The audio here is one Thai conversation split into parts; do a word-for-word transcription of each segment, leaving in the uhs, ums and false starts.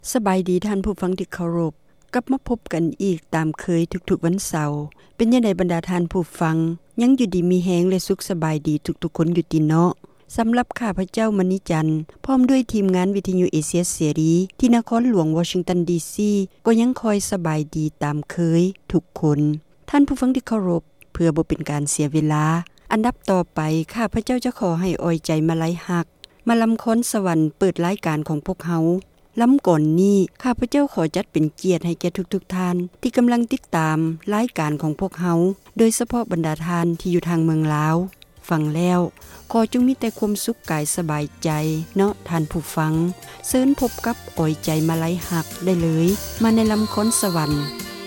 สบายดีท่านผู้ฟังที่เคารพกลับมาพบกันอีกตามเคยทุกๆวันเสาร์เป็นยังไงบรรดาท่านผู้ฟังยังอยู่ดีมีแฮงและสุขสบายดีทุกๆคนอยู่ติเนาะสำหรับข้าพเจ้ามณีจันทร์พร้อมด้วยทีมงานวิทยุเอเชียเสรีที่นครหลวงวอชิงตันดีซีก็ยังคอยสบายดีตามเคยทุกคนท่านผู้ฟังที่เคารพเพื่อบ่เป็นการเสียเวลาอันดับต่อไปข้าพเจ้าจะขอให้ออยใจมาไลฮักมาลำค้นสวรรค์เปิดรายการของพวกเฮาลำก่อนนี้ข้าพเจ้าขอจัดเป็นเกียรติให้แก่ทุกๆท่านที่กำลังติดตามรายการของพวกเฮาโดยเฉพาะบรรดาท่านที่อยู่ทางเมืองลาวฟังแล้วขอจงมีแต่ความสุขกายสบายใจเนาะท่านผู้ฟังเชิญพบกับออยใจมาไลฮักได้เลยมาในลำค้นสวรรค์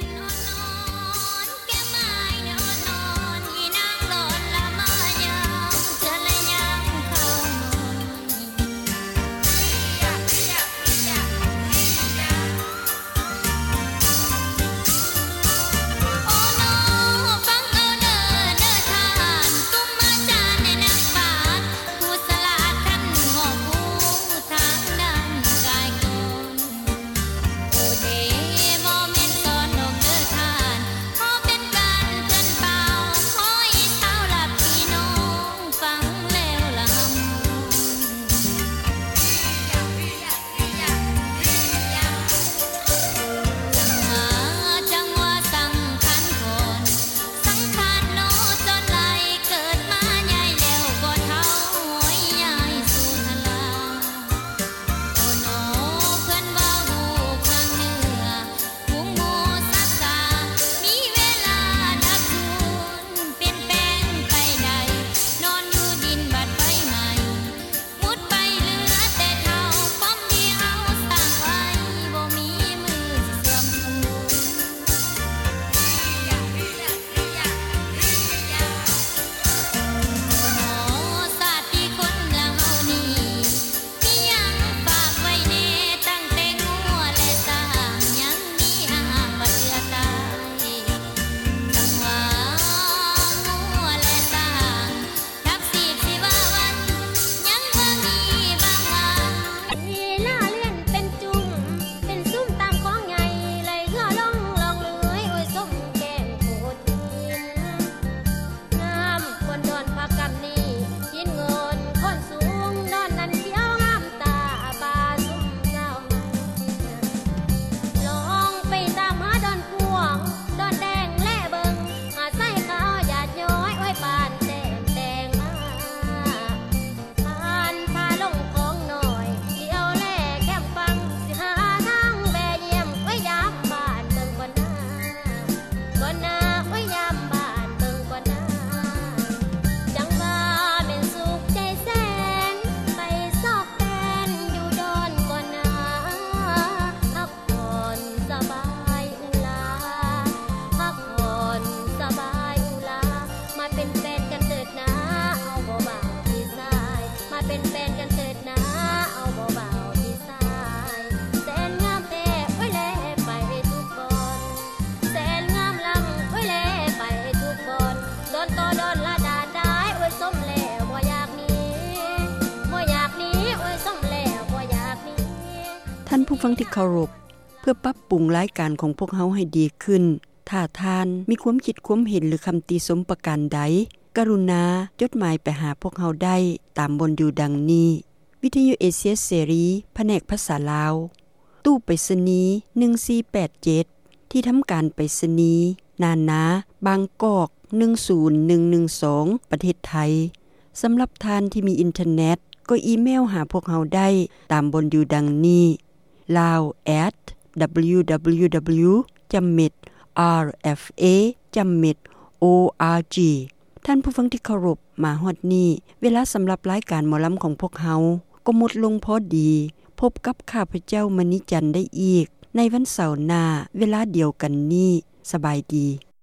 ท่านผู้ฟังที่เคารพเพื่อปรับปรุงรายการของพวกเฮาให้ดีขึ้นถ้าท่านมีความคิดความเห็นหรือคำติชมประการใดกรุณาจดหมายไปหาพวกเฮาได้ตามบนอยู่ดังนี้วิทยุเอเชียเสรีแผนกภาษาลาวตู้ไปรษณีย์หนึ่งสี่แปดเจ็ดที่ทำการไปรษณีย์นานาบางกอกหนึ่งศูนย์หนึ่งหนึ่งสองประเทศไทยสำหรับท่านที่มีอินเทอร์เน็ตก็อีเมลหาพวกเฮาได้ตามบนอยู่ดังนี้ ลาว แอท ดับเบิลยู ดับเบิลยู ดับเบิลยู จุด มิต อาร์ เอฟ เอ จุด มิต โอ อาร์ จี ท่านผู้ฟังที่เคารพมาฮอดนี้เวลาสำหรับรายการหมอลำของพวกเฮาก็หมดลงพอดีพบกับข้าพเจ้ามณีจันทร์ได้อีกในวันเสาร์หน้าเวลาเดียวกันนี้สบายดี